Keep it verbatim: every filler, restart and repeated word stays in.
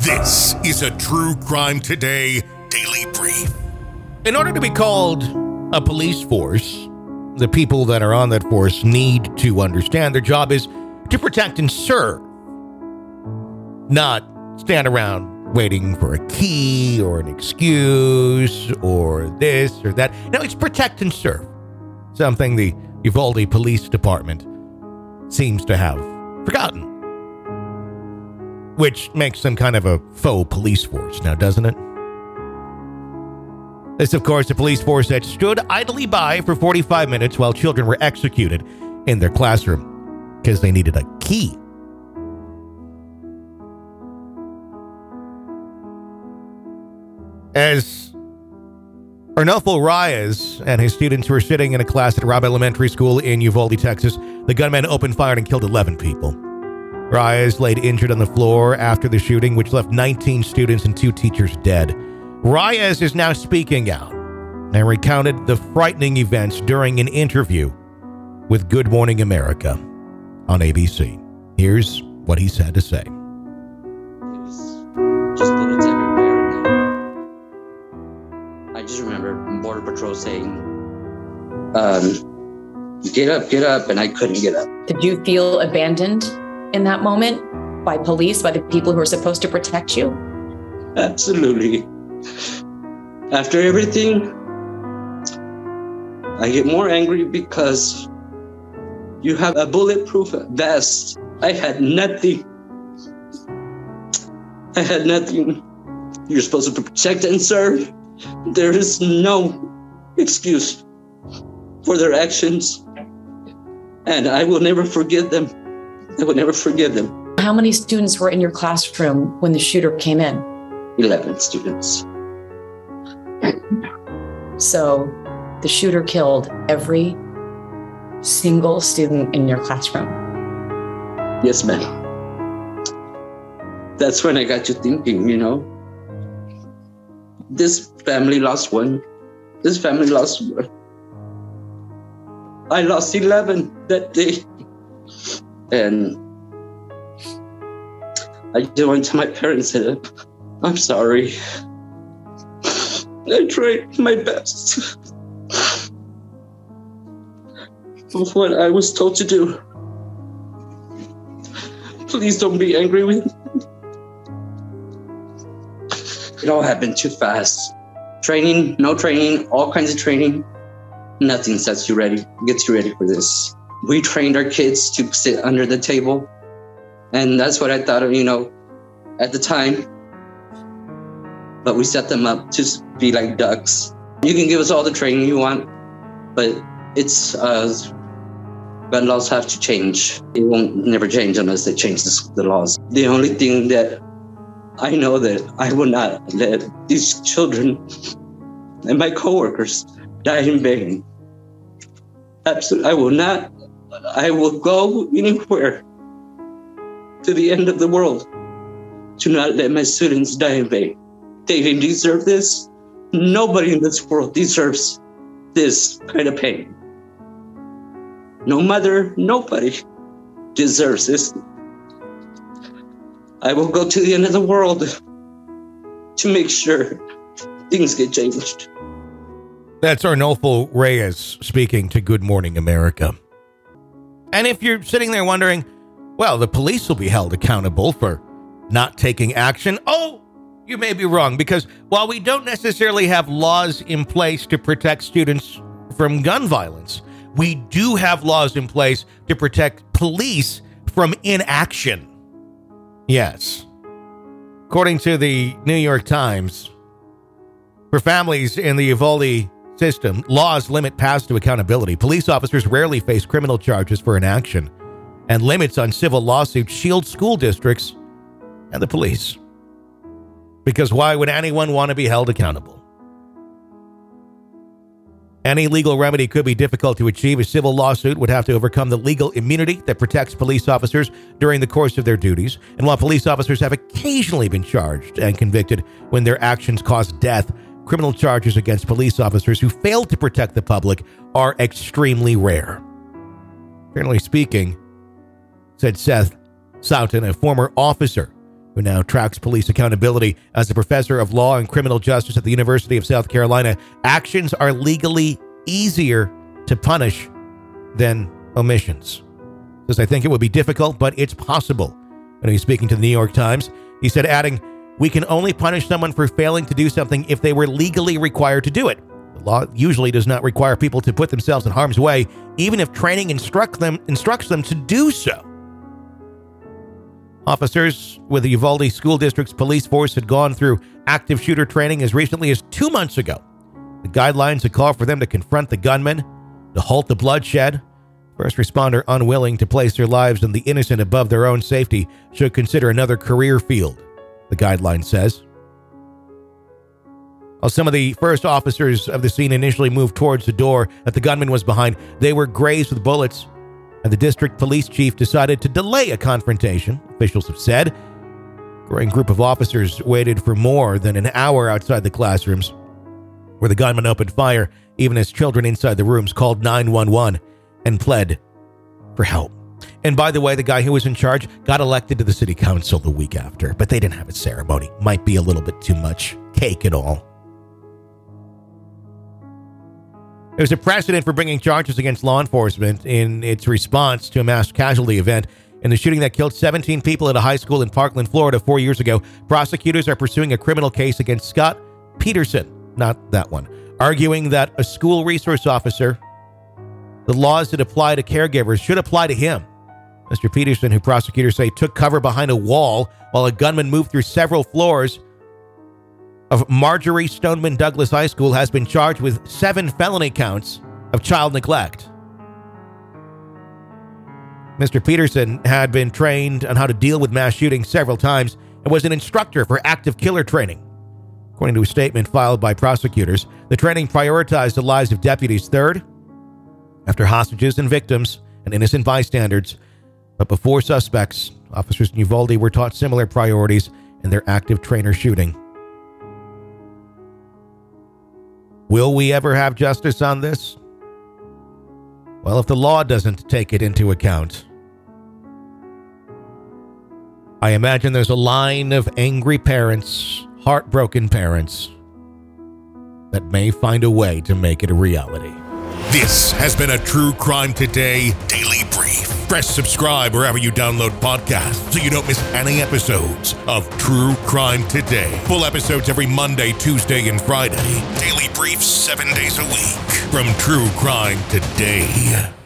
This is a True Crime Today Daily Brief. In order to be called a police force, the people that are on that force need to understand their job is to protect and serve, not stand around waiting for a key or an excuse or this or that. No, it's protect and serve, something the Uvalde Police Department seems to have forgotten, which makes them kind of a faux police force now, doesn't it? This, of course, a police force that stood idly by for forty-five minutes while children were executed in their classroom because they needed a key. As Arnulfo Reyes and his students were sitting in a class at Robb Elementary School in Uvalde, Texas, the gunman opened fire and killed eleven people. Reyes laid injured on the floor after the shooting, which left nineteen students and two teachers dead. Reyes is now speaking out and recounted the frightening events during an interview with Good Morning America on A B C. Here's what he's had to say. Just bullets everywhere. I just remember Border Patrol saying, um, get up, get up, and I couldn't get up. Did you feel abandoned in that moment by police, by the people who are supposed to protect you? Absolutely. After everything, I get more angry because you have a bulletproof vest. I had nothing. I had nothing. You're supposed to protect and serve. There is no excuse for their actions. And I will never forgive them. I will never forgive them. How many students were in your classroom when the shooter came in? eleven students. So the shooter killed every single student in your classroom. Yes, ma'am. That's when I got you thinking, you know, this family lost one. This family lost one. I lost eleven that day. And I just went to my parents and said, I'm sorry. I tried my best of what I was told to do. Please don't be angry with me. It all happened too fast. Training, no training, all kinds of training. Nothing sets you ready, gets you ready for this. We trained our kids to sit under the table. And that's what I thought of, you know, at the time. But we set them up to be like ducks. You can give us all the training you want, but it's, uh, gun laws have to change. It won't never change unless they change the, the laws. The only thing that I know that I will not let these children and my coworkers die in vain. Absolutely, I will not. I will go anywhere to the end of the world to not let my students die in vain. They didn't deserve this. Nobody in this world deserves this kind of pain. No mother, nobody deserves this. I will go to the end of the world to make sure things get changed. That's Arnulfo Reyes speaking to Good Morning America. And if you're sitting there wondering, well, the police will be held accountable for not taking action. Oh, you may be wrong, because while we don't necessarily have laws in place to protect students from gun violence, we do have laws in place to protect police from inaction. Yes. According to the New York Times, for families in the Uvalde system, laws limit paths to accountability. Police officers rarely face criminal charges for inaction, and limits on civil lawsuits shield school districts and the police. Because why would anyone want to be held accountable? Any legal remedy could be difficult to achieve. A civil lawsuit would have to overcome the legal immunity that protects police officers during the course of their duties. And while police officers have occasionally been charged and convicted when their actions caused death, criminal charges against police officers who failed to protect the public are extremely rare. Generally speaking, said Seth Soughton, a former officer who now tracks police accountability as a professor of law and criminal justice at the University of South Carolina. Actions are legally easier to punish than omissions. Says, I think it would be difficult, but it's possible. When he was speaking to the New York Times, he said, adding, we can only punish someone for failing to do something if they were legally required to do it. The law usually does not require people to put themselves in harm's way, even if training instruct them, instructs them to do so. Officers with the Uvalde School District's police force had gone through active shooter training as recently as two months ago. The guidelines had called for them to confront the gunman, to halt the bloodshed. First responder unwilling to place their lives and the innocent above their own safety should consider another career field, the guideline says. While some of the first officers of the scene initially moved towards the door that the gunman was behind, they were grazed with bullets, and the district police chief decided to delay a confrontation, officials have said. A growing group of officers waited for more than an hour outside the classrooms, where the gunman opened fire, even as children inside the rooms called nine one one and pled for help. And by the way, the guy who was in charge got elected to the city council the week after, but they didn't have a ceremony. Might be a little bit too much cake and all. There's a precedent for bringing charges against law enforcement in its response to a mass casualty event. In the shooting that killed seventeen people at a high school in Parkland, Florida four years ago, prosecutors are pursuing a criminal case against Scott Peterson, not that one, arguing that a school resource officer, the laws that apply to caregivers should apply to him. Mister Peterson, who prosecutors say took cover behind a wall while a gunman moved through several floors of Marjorie Stoneman Douglas High School, has been charged with seven felony counts of child neglect. Mister Peterson had been trained on how to deal with mass shootings several times and was an instructor for active killer training. According to a statement filed by prosecutors, the training prioritized the lives of deputies third, after hostages and victims and innocent bystanders, but before suspects. Officers in Uvalde were taught similar priorities in their active trainer shooting. Will we ever have justice on this? Well, if the law doesn't take it into account, I imagine there's a line of angry parents, heartbroken parents, that may find a way to make it a reality. This has been a True Crime Today Daily Brief. Press subscribe wherever you download podcasts so you don't miss any episodes of True Crime Today. Full episodes every Monday, Tuesday, and Friday. Daily briefs seven days a week from True Crime Today.